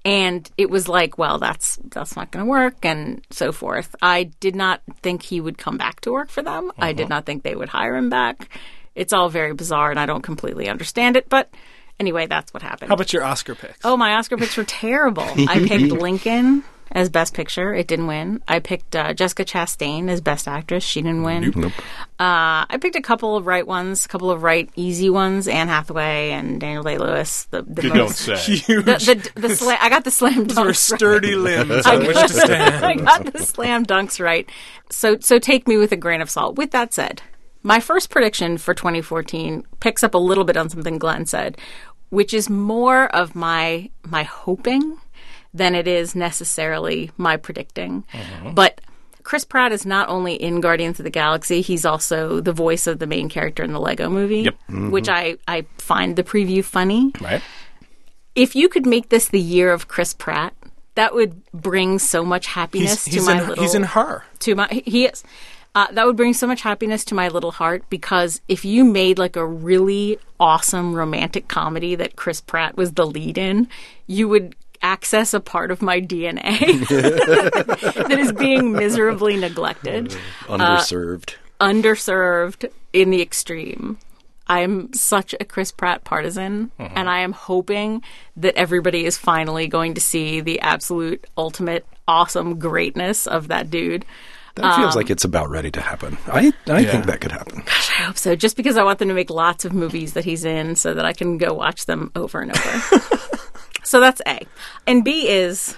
And it was like, well, that's that's not going to work, and so forth. I did not think he would come back to work for them. Uh-huh. I did not think they would hire him back. It's all very bizarre, and I don't completely understand it. But anyway, that's what happened. How about your Oscar picks? Oh, my Oscar picks were terrible. I picked Lincoln as Best Picture. It didn't win. I picked uh, Jessica Chastain as Best Actress. She didn't win. Nope. nope. Uh, I picked a couple of right ones, a couple of right easy ones. Anne Hathaway and Daniel Day-Lewis. The, the you most, don't say. Huge. The, the, the sla- I got the slam dunks. Those were sturdy right. limbs on which to stand. I got the slam dunks right. So, so take me with a grain of salt. With that said, my first prediction for twenty fourteen picks up a little bit on something Glenn said, which is more of my my hoping than it is necessarily my predicting. Mm-hmm. But Chris Pratt is not only in Guardians of the Galaxy, he's also the voice of the main character in the Lego movie, yep. mm-hmm. which I, I find the preview funny. Right. If you could make this the year of Chris Pratt, that would bring so much happiness He's, he's to my in, little... He's in Her. To my, he is. Uh, that would bring so much happiness to my little heart, because if you made like a really awesome romantic comedy that Chris Pratt was the lead in, you would access a part of my D N A that is being miserably neglected. Underserved. Uh, underserved in the extreme. I'm such a Chris Pratt partisan, uh-huh. and I am hoping that everybody is finally going to see the absolute ultimate awesome greatness of that dude. That feels um, like it's about ready to happen. I I yeah. think that could happen. Gosh, I hope so. Just because I want them to make lots of movies that he's in so that I can go watch them over and over. So that's A. And B is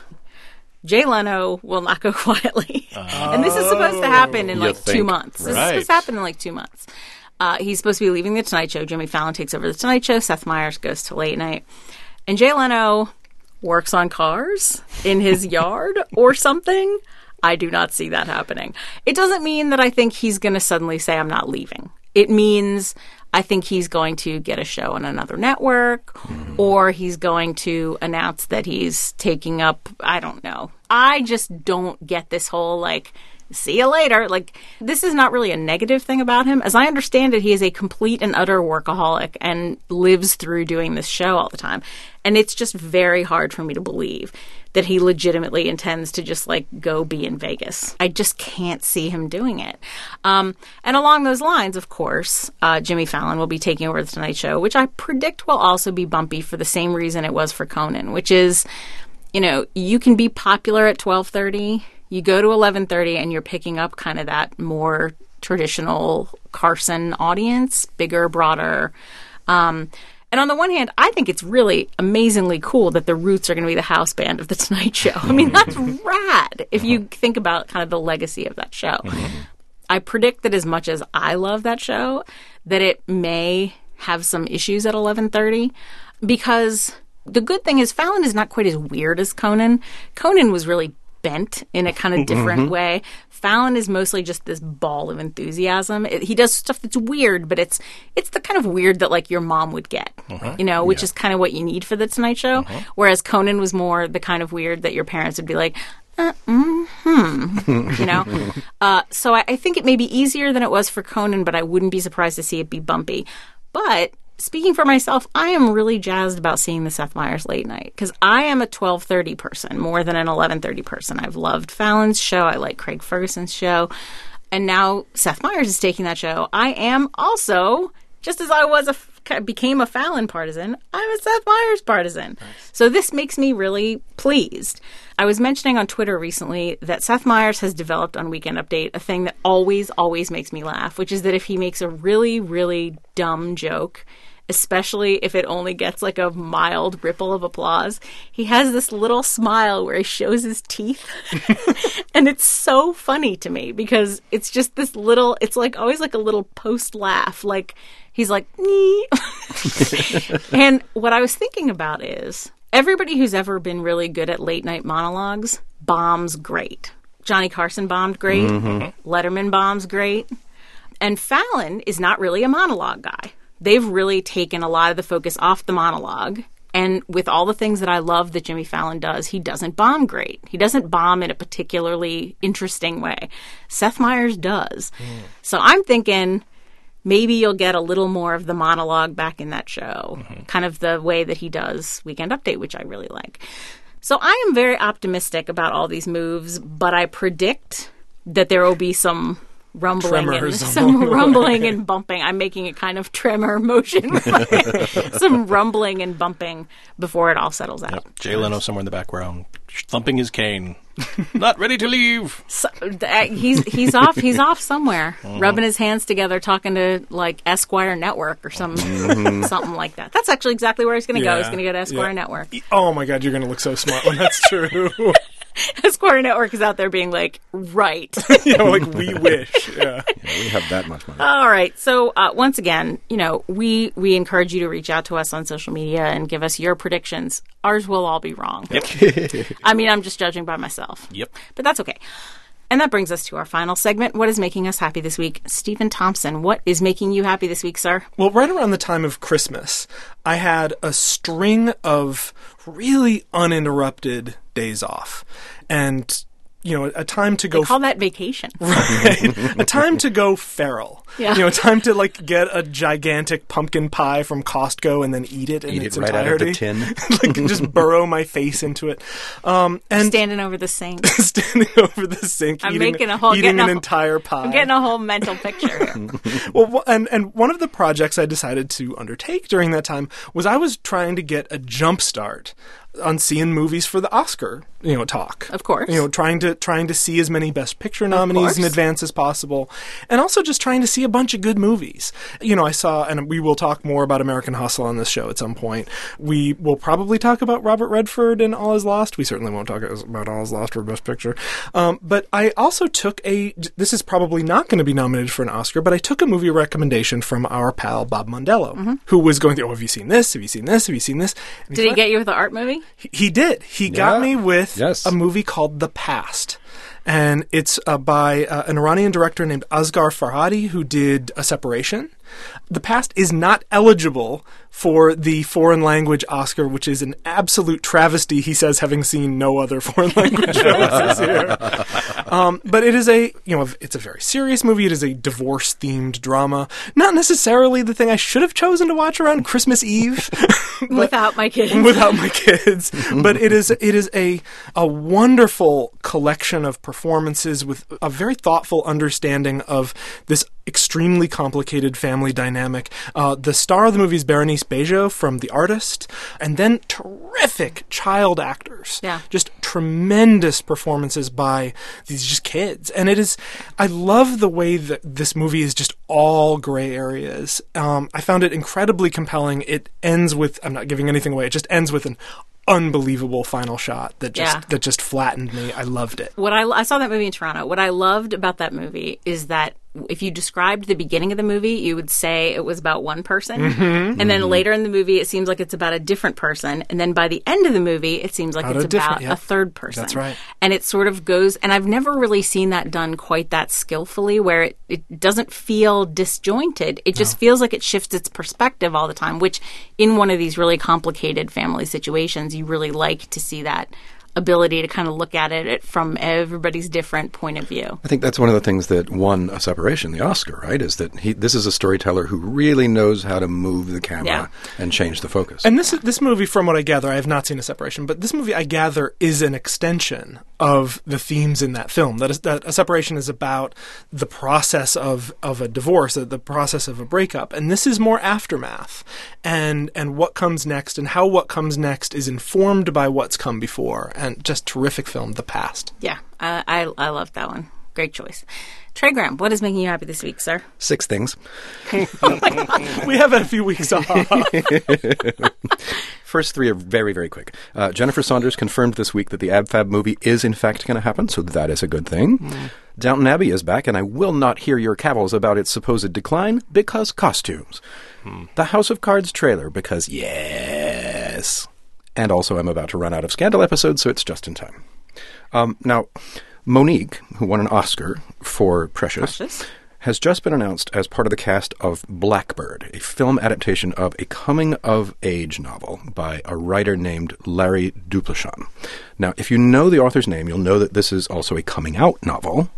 Jay Leno will not go quietly. Oh. And this is supposed to happen in You like think. two months. This Right. is supposed to happen in like two months. Uh, he's supposed to be leaving The Tonight Show. Jimmy Fallon takes over The Tonight Show. Seth Meyers goes to late night. And Jay Leno works on cars in his yard or something. I do not see that happening. It doesn't mean that I think he's going to suddenly say, I'm not leaving. It means I think he's going to get a show on another network, mm. or he's going to announce that he's taking up, I don't know. I just don't get this whole, like, see you later. Like, this is not really a negative thing about him. As I understand it, he is a complete and utter workaholic and lives through doing this show all the time. And it's just very hard for me to believe that he legitimately intends to just, like, go be in Vegas. I just can't see him doing it. Um, and along those lines, of course, uh, Jimmy Fallon will be taking over The Tonight Show, which I predict will also be bumpy for the same reason it was for Conan, which is, you know, you can be popular at twelve thirty. You go to eleven thirty and you're picking up kind of that more traditional Carson audience, bigger, broader. Um, and on the one hand, I think it's really amazingly cool that the Roots are going to be the house band of The Tonight Show. I mean, that's rad if you think about kind of the legacy of that show. I predict that as much as I love that show, that it may have some issues at eleven thirty, because the good thing is Fallon is not quite as weird as Conan. Conan was really bent in a kind of different mm-hmm. way. Fallon is mostly just this ball of enthusiasm. It, he does stuff that's weird, but it's it's the kind of weird that like your mom would get, uh-huh. you know, which yeah. is kind of what you need for The Tonight Show. Uh-huh. Whereas Conan was more the kind of weird that your parents would be like, uh, mm-hmm, you know. uh, so I, I think it may be easier than it was for Conan, but I wouldn't be surprised to see it be bumpy. But speaking for myself, I am really jazzed about seeing the Seth Meyers late night, because I am a twelve thirty person more than an eleven thirty person. I've loved Fallon's show. I like Craig Ferguson's show. And now Seth Meyers is taking that show. I am also, just as I was a, became a Fallon partisan, I'm a Seth Meyers partisan. Nice. So this makes me really pleased. I was mentioning on Twitter recently that Seth Meyers has developed on Weekend Update a thing that always, always makes me laugh, which is that if he makes a really, really dumb joke, especially if it only gets like a mild ripple of applause, he has this little smile where he shows his teeth. And it's so funny to me because it's just this little, it's like always like a little post laugh. Like he's like, nee. And what I was thinking about is everybody who's ever been really good at late night monologues bombs great. Johnny Carson bombed great. Mm-hmm. Letterman bombs great. And Fallon is not really a monologue guy. They've really taken a lot of the focus off the monologue. And with all the things that I love that Jimmy Fallon does, he doesn't bomb great. He doesn't bomb in a particularly interesting way. Seth Meyers does. Mm. So I'm thinking maybe you'll get a little more of the monologue back in that show. Mm-hmm. Kind of the way that he does Weekend Update, which I really like. So I am very optimistic about all these moves, but I predict that there will be some rumbling Tremors and some along the rumbling way. and bumping. I'm making a kind of tremor motion with my, some rumbling and bumping before it all settles out. Yep. Jay Leno somewhere in the background, thumping his cane, not ready to leave. So, uh, he's he's off he's off somewhere, mm-hmm. rubbing his hands together, talking to like Esquire Network or some mm-hmm. something like that. That's actually exactly where he's going to yeah, go. He's going to go to Esquire yeah. Network. Oh my God, you're going to look so smart when that's true. Esquire Network is out there being like, right. You know, like we wish. Yeah. Yeah, we have that much money. All right. So uh, once again, you know, we we encourage you to reach out to us on social media and give us your predictions. Ours will all be wrong. Yep. I mean, I'm just judging by myself. Yep. But that's okay. And that brings us to our final segment. What is making us happy this week? Stephen Thompson, what is making you happy this week, sir? Well, right around the time of Christmas, I had a string of really uninterrupted days off. And, you know, a time to go... They call that vacation. Right. A time to go feral. Yeah. You know, a time to, like, get a gigantic pumpkin pie from Costco and then eat it in Eat its it right entirety. out of the tin. Like, just burrow my face into it. Um, and Standing over the sink. standing over the sink, I'm eating, making a whole- eating getting an a whole- entire pie. I'm getting a whole mental picture here. Well, wh- and, and one of the projects I decided to undertake during that time was I was trying to get a jump start on seeing movies for the Oscar, you know, talk. Of course. You know, trying to trying to see as many Best Picture nominees in course. advance as possible, and also just trying to see a bunch of good movies. You know, I saw, and we will talk more about American Hustle on this show at some point. We will probably talk about Robert Redford and All Is Lost. We certainly won't talk about All Is Lost for Best Picture. Um, but I also took a, this is probably not going to be nominated for an Oscar, but I took a movie recommendation from our pal Bob Mondello, Mm-hmm. who was going through, oh, have you seen this? Have you seen this? Have you seen this? And Did he thought- get you with the art movie? he, he did. He got Yeah. me with Yes. a movie called The Past. And it's uh, by uh, an Iranian director named Asghar Farhadi, who did A Separation. The Past is not eligible for the foreign language Oscar, which is an absolute travesty, he says, having seen no other foreign language films this year. Um, but it is a, you know, it's a very serious movie. It is a divorce-themed drama. Not necessarily the thing I should have chosen to watch around Christmas Eve. Without my kids. Without my kids. But it is it is a a wonderful collection of performances with a very thoughtful understanding of this extremely complicated family dynamic. Uh, the star of the movie is Berenice Bejo from The Artist, and then terrific child actors. Yeah. Just tremendous performances by these just kids. And it is, I love the way that this movie is just all gray areas. Um, I found it incredibly compelling. It ends with, I'm not giving anything away, it just ends with an unbelievable final shot that just Yeah. that just flattened me. I loved it. What I, I saw that movie in Toronto. What I loved about that movie is that if you described the beginning of the movie, you would say it was about one person. Mm-hmm. And then later in the movie, it seems like it's about a different person. And then by the end of the movie, it seems like About it's a different- about yeah. a third person. That's right. And it sort of goes, and I've never really seen that done quite that skillfully, where it, it doesn't feel disjointed. It just feels like it shifts its perspective all the time, which in one of these really complicated family situations, you really like to see that ability to kind of look at it from everybody's different point of view. I think that's one of the things that won A Separation, the Oscar, right? Is that he this is a storyteller who really knows how to move the camera Yeah. and change the focus. And this this movie, from what I gather, I have not seen A Separation, but this movie, I gather, is an extension of the themes in that film. That is, that A Separation is about the process of, of a divorce, the process of a breakup, and this is more aftermath, and and what comes next, and how what comes next is informed by what's come before. And just terrific film, The Past. Yeah, I, I, I loved that one. Great choice. Trey Graham, what is making you happy this week, sir? Six things. We have had a few weeks off. First three are very, very quick. Uh, Jennifer Saunders confirmed this week that the Ab Fab movie is in fact going to happen, so that is a good thing. Mm. Downton Abbey is back, and I will not hear your cavils about its supposed decline because costumes. Mm. The House of Cards trailer because yes. And also I'm about to run out of Scandal episodes, so it's just in time. Um, now, Monique, who won an Oscar for Precious, Precious, has just been announced as part of the cast of Blackbird, a film adaptation of a coming-of-age novel by a writer named Larry Duplashan. Now, if you know the author's name, you'll know that this is also a coming-out novel.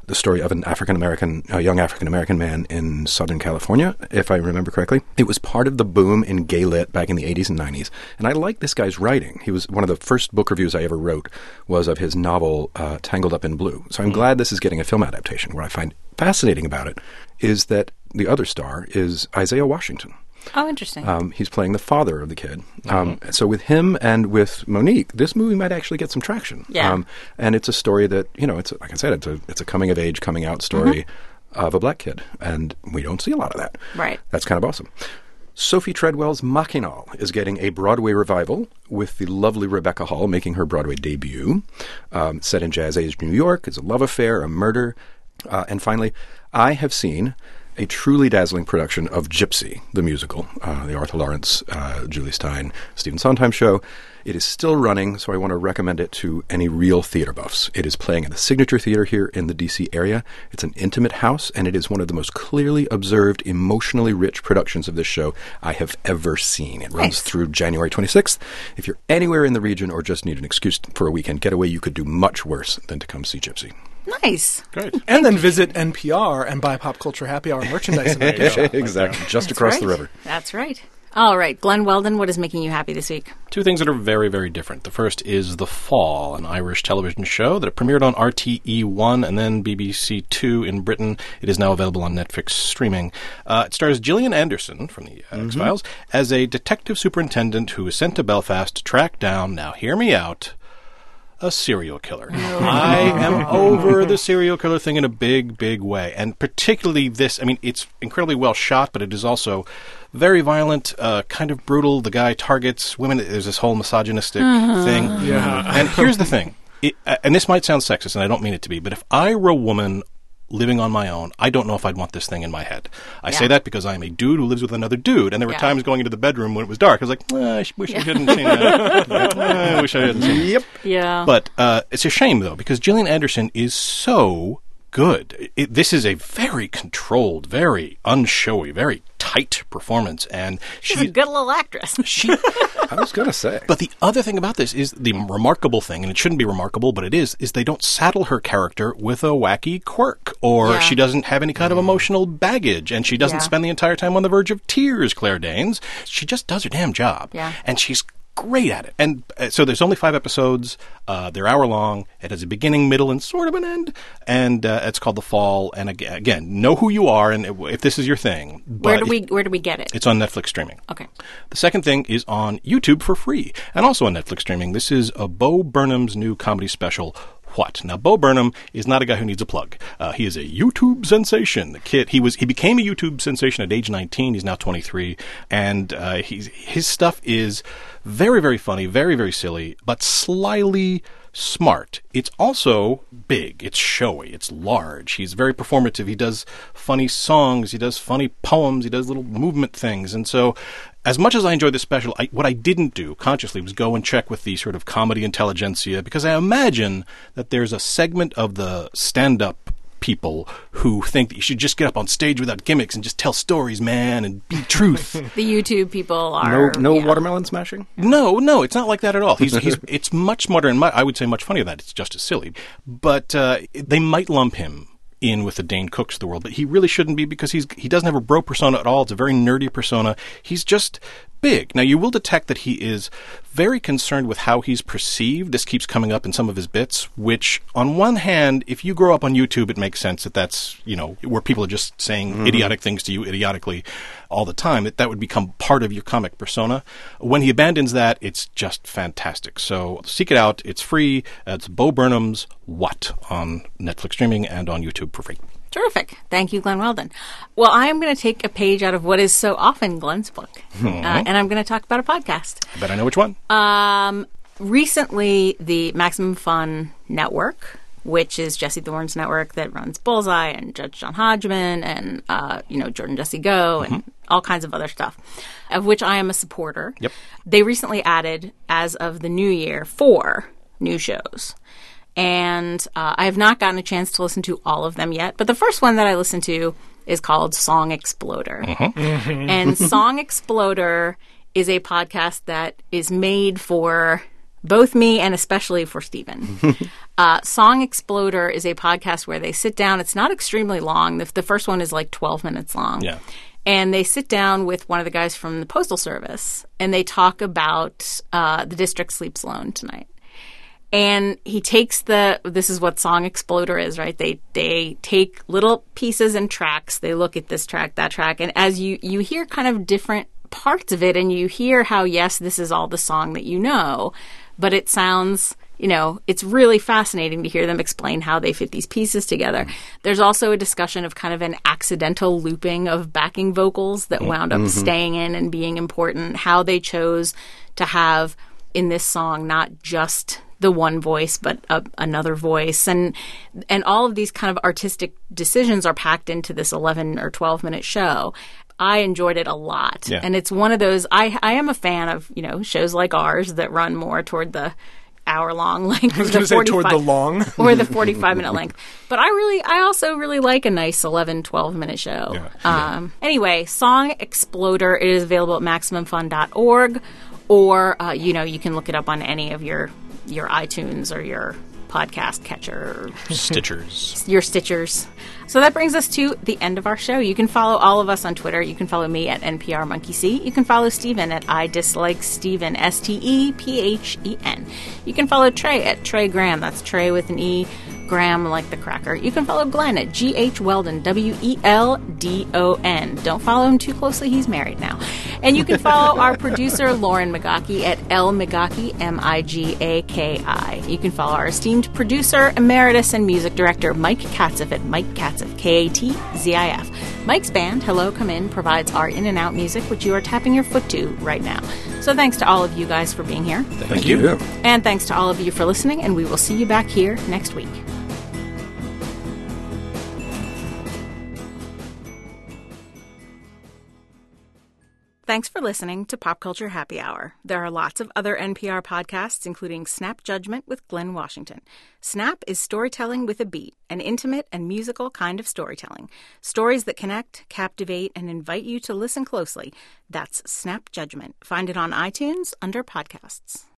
the story of an African-American, a young African-American man in Southern California, if I remember correctly. It was part of the boom in gay lit back in the eighties and nineties. And I like this guy's writing. He was one of the first book reviews I ever wrote was of his novel, uh, Tangled Up in Blue. So I'm mm-hmm. glad this is getting a film adaptation. What I find fascinating about it is that the other star is Isaiah Washington. Oh, interesting. Um, he's playing the father of the kid. Um, mm-hmm. So with him and with Monique, this movie might actually get some traction. Yeah. Um, and it's a story that, you know, it's like I said, it's a it's a coming of age, coming out story mm-hmm. of a black kid, and we don't see a lot of that. Right. That's kind of awesome. Sophie Treadwell's Machinal is getting a Broadway revival with the lovely Rebecca Hall making her Broadway debut. Um, set in jazz-age New York, it's a love affair, a murder, uh, and finally, I have seen a truly dazzling production of Gypsy, the musical, uh, the Arthur Lawrence, uh, Julie Stein, Stephen Sondheim show. It is still running, so I want to recommend it to any real theater buffs. It is playing at the Signature Theater here in the D C area. It's an intimate house, and it is one of the most clearly observed, emotionally rich productions of this show I have ever seen. It runs Nice. through January twenty-sixth. If you're anywhere in the region or just need an excuse for a weekend getaway, you could do much worse than to come see Gypsy. Nice. Great. And then visit N P R and buy Pop Culture Happy Hour merchandise. In N P R. Exactly. Just That's across right. the river. That's right. All right. Glenn Weldon, what is making you happy this week? Two things that are very, very different. The first is The Fall, an Irish television show that premiered on R T E one and then B B C two in Britain. It is now available on Netflix streaming. Uh, it stars Gillian Anderson from the uh, mm-hmm. X-Files as a detective superintendent who is sent to Belfast to track down, now hear me out, a serial killer. No. I am over the serial killer thing in a big, big way. And particularly this, I mean, it's incredibly well shot, but it is also very violent, uh, kind of brutal. The guy targets women. There's this whole misogynistic uh-huh. thing. Yeah. And here's the thing, it, uh, and this might sound sexist, and I don't mean it to be, but if I were a woman living on my own, I don't know if I'd want this thing in my head. I yeah. say that because I'm a dude who lives with another dude, and there were yeah. times going into the bedroom when it was dark. I was like, eh, I wish yeah. I hadn't seen that. eh, I wish I hadn't seen that. Yep. Yeah. But uh, it's a shame, though, because Gillian Anderson is so good. It, this is a very controlled, very unshowy, very tight performance, and she's she, a good little actress. She, I was going to say. But the other thing about this is the remarkable thing, and it shouldn't be remarkable, but it is, is they don't saddle her character with a wacky quirk, or yeah. she doesn't have any kind of emotional baggage, and she doesn't yeah. spend the entire time on the verge of tears, Claire Danes. She just does her damn job. Yeah. And she's great at it. And uh, so there's only five episodes. Uh, they're hour long. It has a beginning, middle, and sort of an end. And uh, it's called The Fall. And again, again, know who you are, and if this is your thing. Where do we Where do we get it? It's on Netflix streaming. Okay. The second thing is on YouTube for free, and also on Netflix streaming. This is a Bo Burnham's new comedy special, What? Now, Bo Burnham is not a guy who needs a plug. Uh, he is a YouTube sensation. The kid, he was, he became a YouTube sensation at age nineteen. He's now twenty-three, and uh, he's, his stuff is very, very funny, very, very silly, but slyly smart. It's also big. It's showy. It's large. He's very performative. He does funny songs. He does funny poems. He does little movement things. And so, as much as I enjoyed this special, I, what I didn't do consciously was go and check with the sort of comedy intelligentsia, because I imagine that there's a segment of the stand-up people who think that you should just get up on stage without gimmicks and just tell stories, man, and be truth. The YouTube people are... No, no yeah. watermelon smashing? No, no, it's not like that at all. He's, he's, it's much smarter, and mu- I would say much funnier than that. It's just as silly. But uh, they might lump him in with the Dane Cooks of the world, but he really shouldn't be, because he's he doesn't have a bro persona at all. It's a very nerdy persona. He's just big. Now, you will detect that he is very concerned with how he's perceived. This keeps coming up in some of his bits, which, on one hand, if you grow up on YouTube, it makes sense that that's, you know, where people are just saying mm-hmm. idiotic things to you idiotically all the time, that that would become part of your comic persona. When he abandons that, it's just fantastic. So seek it out. It's free. It's Bo Burnham's What on Netflix streaming and on YouTube for free. Terrific. Thank you, Glenn Weldon. Well, I'm going to take a page out of what is so often Glenn's book, mm-hmm. uh, and I'm going to talk about a podcast. I bet I know which one. Um, recently, the Maximum Fun Network, which is Jesse Thorne's network that runs Bullseye and Judge John Hodgman and, uh, you know, Jordan Jesse Go and mm-hmm. all kinds of other stuff, of which I am a supporter. Yep. They recently added, as of the new year, four new shows. And uh, I have not gotten a chance to listen to all of them yet. But the first one that I listened to is called Song Exploder. Mm-hmm. Mm-hmm. And Song Exploder is a podcast that is made for both me and especially for Stephen. uh, Song Exploder is a podcast where they sit down. It's not extremely long. The, the first one is like twelve minutes long. Yeah. And they sit down with one of the guys from the Postal Service, and they talk about uh, The District Sleeps Alone Tonight. And he takes the – this is what Song Exploder is, right? They they take little pieces and tracks. They look at this track, that track. And as you, you hear kind of different parts of it, and you hear how, yes, this is all the song that you know, but it sounds – you know, it's really fascinating to hear them explain how they fit these pieces together. There's also a discussion of kind of an accidental looping of backing vocals that wound up mm-hmm. staying in and being important, how they chose to have in this song not just the one voice but a, another voice. And and all of these kind of artistic decisions are packed into this eleven or twelve minute show. I enjoyed it a lot. Yeah. And it's one of those, I, I am a fan of, you know, shows like ours that run more toward the hour long length. I was going to say toward the long. or the forty-five minute length. But I really, I also really like a nice eleven, twelve minute show. Yeah. Um, anyway, Song Exploder, it is available at maximum fun dot org, or, uh, you know, you can look it up on any of your, your iTunes or your podcast catcher. Stitchers. Your Stitchers. So that brings us to the end of our show. You can follow all of us on Twitter. You can follow me at N P R Monkey See. You can follow Stephen at I Dislike Stephen, S T E P H E N. You can follow Trey at Trey Graham. That's Trey with an E, Graham like the cracker. You can follow Glenn at G H Weldon, W E L D O N. Don't follow him too closely. He's married now. And you can follow our producer, Lauren Magaki, at L Magaki, M I G A K I. You can follow our esteemed producer, emeritus, and music director, Mike Katzeff, at Mike Katzeff, K A T Z I F. Mike's band, Hello Come In, provides our in and out music, which you are tapping your foot to right now. So thanks to all of you guys for being here. Thank, Thank you. you. And thanks to all of you for listening, and we will see you back here next week. Thanks for listening to Pop Culture Happy Hour. There are lots of other N P R podcasts, including Snap Judgment with Glenn Washington. Snap is storytelling with a beat, an intimate and musical kind of storytelling. Stories that connect, captivate, and invite you to listen closely. That's Snap Judgment. Find it on iTunes under podcasts.